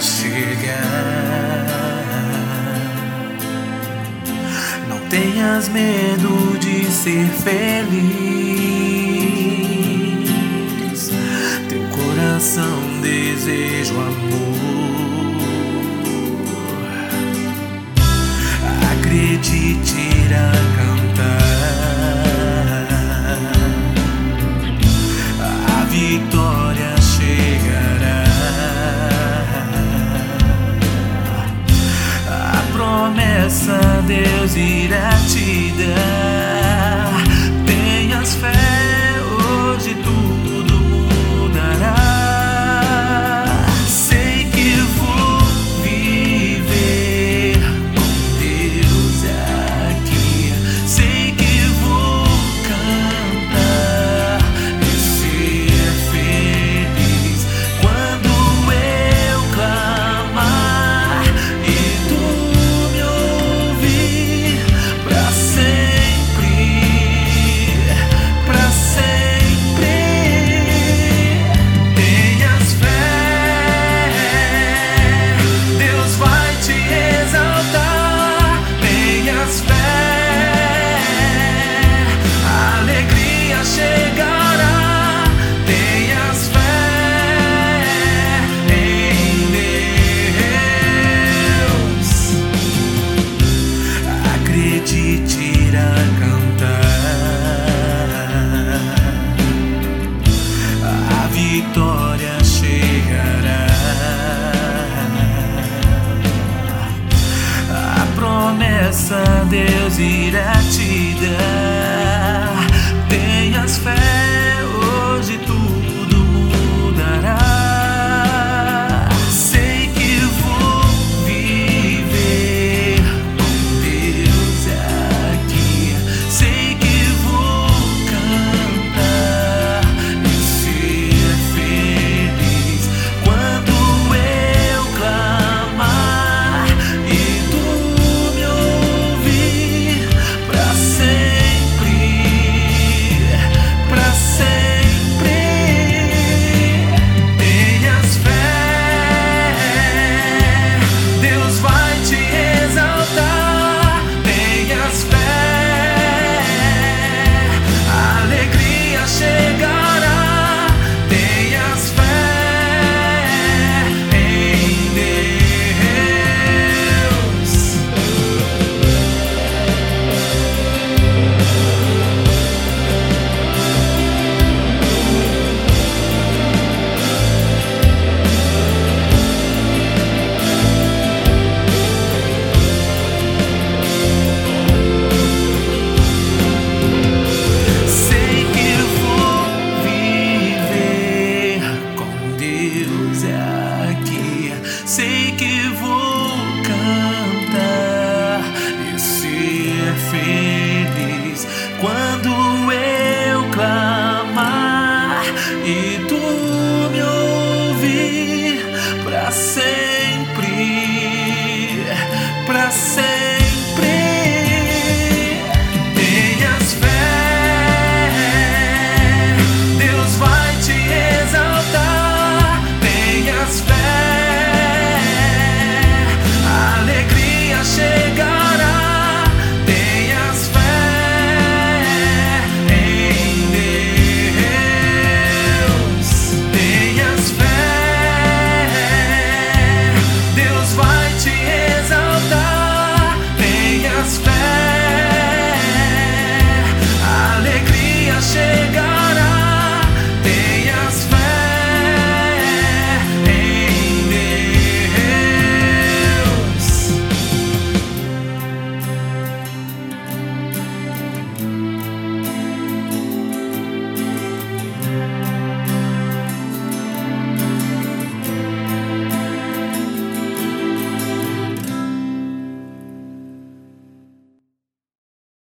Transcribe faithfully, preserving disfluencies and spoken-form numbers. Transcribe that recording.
chegar. Não tenhas medo de ser feliz. Teu coração deseja o amor. Acredite, irá cantar. A vitória chegará. A promessa Deus irá te dar. Tenhas fé, hoje tudo mudará. Sei que vou viver com Deus aqui. Sei que vou cantar e ser feliz quando eu clamar e tu me ouvir pra sempre, pra sempre. Tenhas fé, Deus vai te exaltar. Tenhas fé, a alegria chegará. Tenhas fé em Deus. Acredite, irá cantar. A vitória chegará. A promessa Deus irá